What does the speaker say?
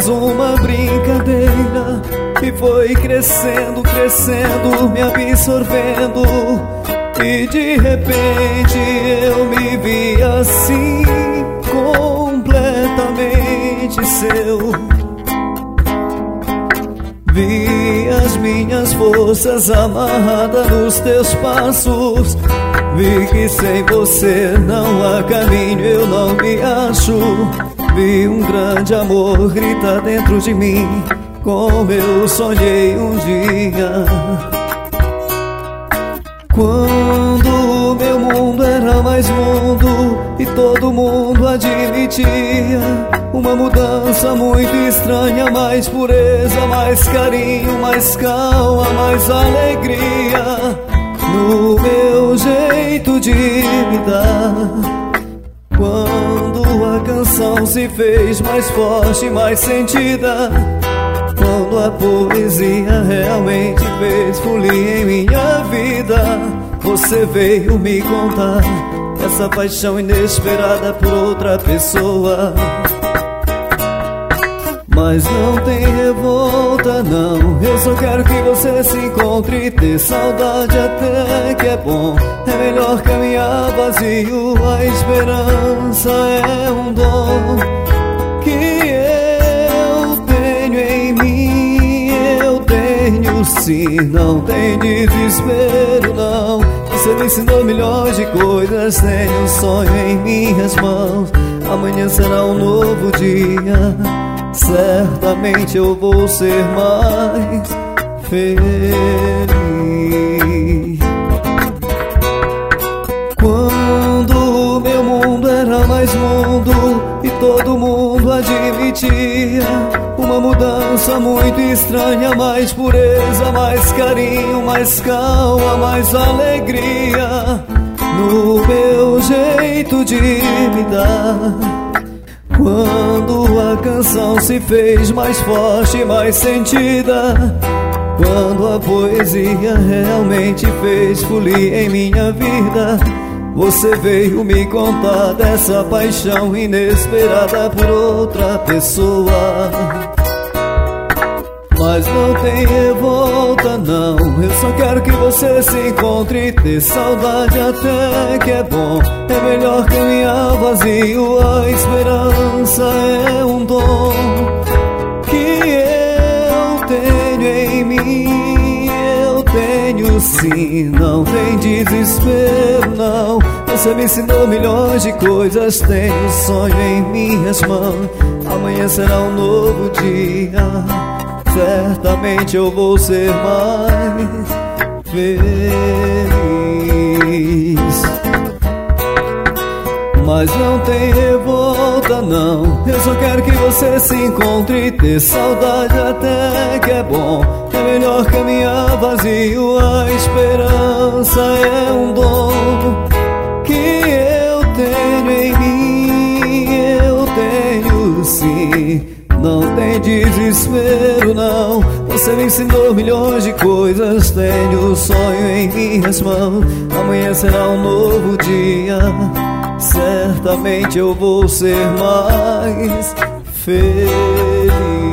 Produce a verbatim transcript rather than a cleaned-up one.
mais uma brincadeira e foi crescendo, crescendo, me absorvendo. E de repente eu me vi assim, completamente seu. Vi as minhas forças amarradas nos teus passos. Vi que sem você não há caminho, eu não me acho. Vi um grande amor gritar dentro de mim, como eu sonhei um dia. Quando meu mundo era mais mundo e todo mundo admitia uma mudança muito estranha, mais pureza, mais carinho, mais calma, mais alegria no meu jeito de me dar. Quando a canção se fez mais forte, mais sentida, quando a poesia realmente fez folia em minha vida, você veio me contar essa paixão inesperada por outra pessoa. Mas não tem revolta não, eu só quero que você se encontre. Ter saudade até que é bom, é melhor caminhar vazio. A esperança é um dom que eu tenho em mim, eu tenho sim. Não tem desespero não, você me ensinou milhões de coisas. Tenho um sonho em minhas mãos, amanhã será um novo dia. Certamente eu vou ser mais feliz. Quando meu mundo era mais mundo e todo mundo admitia uma mudança muito estranha, mais pureza, mais carinho, mais calma, mais alegria no meu jeito de me dar. Quando a canção se fez mais forte, mais sentida, quando a poesia realmente fez folia em minha vida, você veio me contar dessa paixão inesperada por outra pessoa. Mas não tem revolta não, eu só quero que você se encontre. Ter saudade até que é bom, é melhor caminhar vazio. A esperança é um dom que eu tenho em mim, eu tenho sim. Não tem desespero não, você me ensinou milhões de coisas. Tenho um sonho em minhas mãos, amanhã será um novo dia. Certamente eu vou ser mais feliz. Mas não tem revolta não, eu só quero que você se encontre. Ter saudade até que é bom, é melhor caminhar vazio. A esperança é um dom que eu tenho em mim, eu tenho sim. Não tem desespero não, você me ensinou milhões de coisas. Tenho um sonho em minhas mãos, amanhã será um novo dia. Certamente eu vou ser mais feliz.